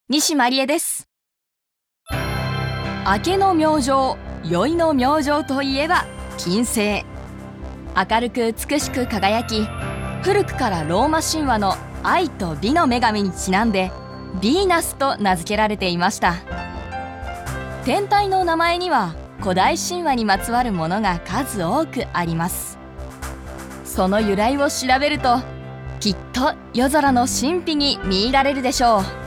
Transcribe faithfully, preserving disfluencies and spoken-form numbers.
西まりえです。明けの明星、宵の明星といえば金星。明るく美しく輝き、古くからローマ神話の愛と美の女神にちなんでヴィーナスと名付けられていました。天体の名前には古代神話にまつわるものが数多くあります。その由来を調べると、きっと夜空の神秘に見入られるでしょう。